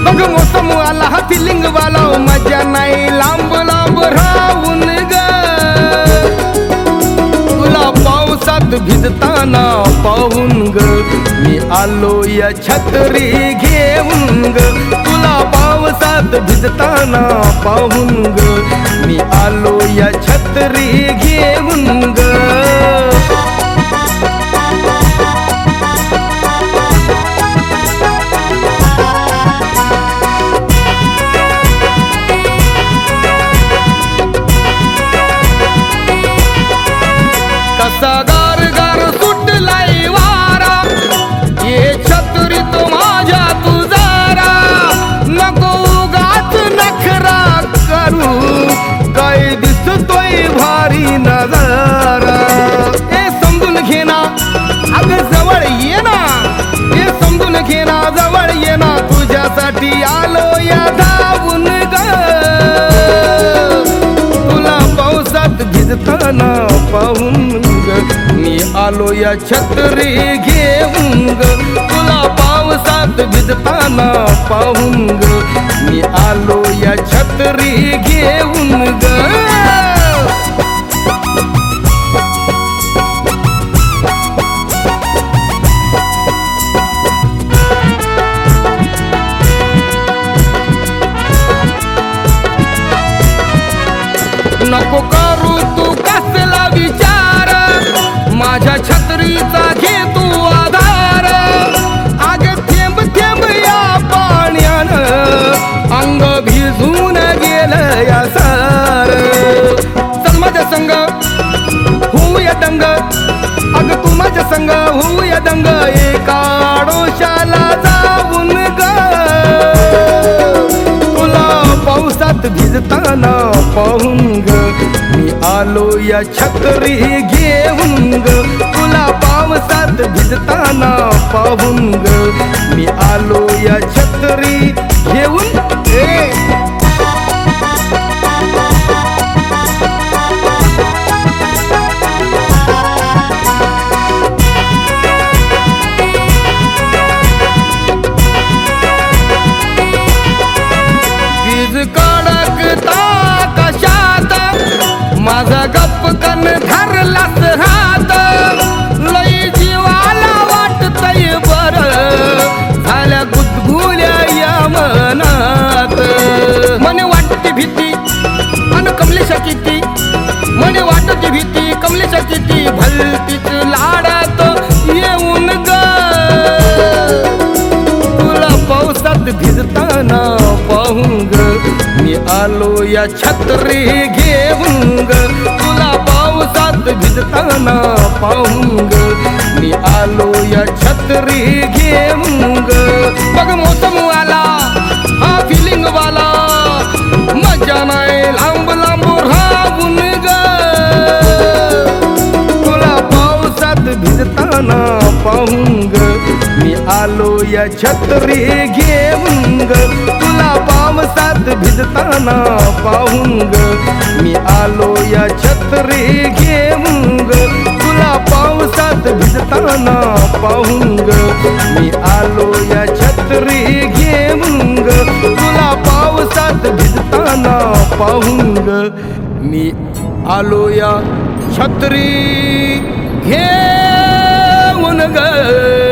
बघ मोसम आला हा फिलिंग वाला मजा नाही लांब लांब राहून ग तुला पावसात भिजताना पाहून ग मी आलो या छत्री घेऊन ग तुला पावसात भिजताना पाहून ग मी आलो या छत्री घेऊन ग कसा गार गार सुटलाय वारा ये छत्री तो माझ्या तुझारा नको उगाच नखरा करू काय दिसतोय भारी नजारा हे समजून घे ना अग जवळ ये ना हे समजून घे ना जवळ ये ना तुझ्यासाठी आलो या धावून ग तुला पावसात भिजताना पाहून मी आलो या छत्री घेऊन ग तुला पावसात भिजताना पाहून ग मी आलो या छत्री घेऊन ग नको करू तू कसला विचार माझ्या छत्रीचा घे तू आधार आगे थेंब थेंब या पाण्यानं अंग भिजून गेलं या सार चल माझ्या संग होऊया दंग अग तू माझ्या संग होऊया दंग एका आडोशाला जाऊन ग तुला पावसात भिजताना पाहून ग मी आलो या छत्री घेऊन ग तुला पावसात भिजताना पाहून ग मी आलो या छत्री घेऊन वीज कडकता कशात माझा गप्प कन धरलास हात लई जीवाला वाटतय बर झाल्या गुदगुल्या या मनात मने वाटते भीती अन कमलेशा किती मने वाटते भीती कमलेशा किती भलतीच लाडात येऊन ग तुला पावसात भिजताना पाहून ग मी आलो या छत्री घेऊन ग तुला पावसात भिजताना पाहून ग मी आलो या छत्री घेऊन ग बघ मोसम आला हा फिलिंग वाला मजा नाही लांब लांब राहून ग तुला पावसात भिजताना पाहून ग मी आलो या छत्री घेऊन ग तुला पावसात भिजताना पाहून ग मी आलो या छत्री घेऊन ग तुला पावसात भिजताना पाहून ग मी आलो या छत्री घेऊन ग तुला पावसात भिजताना पाहून ग मी आलो या छत्री घेऊन ग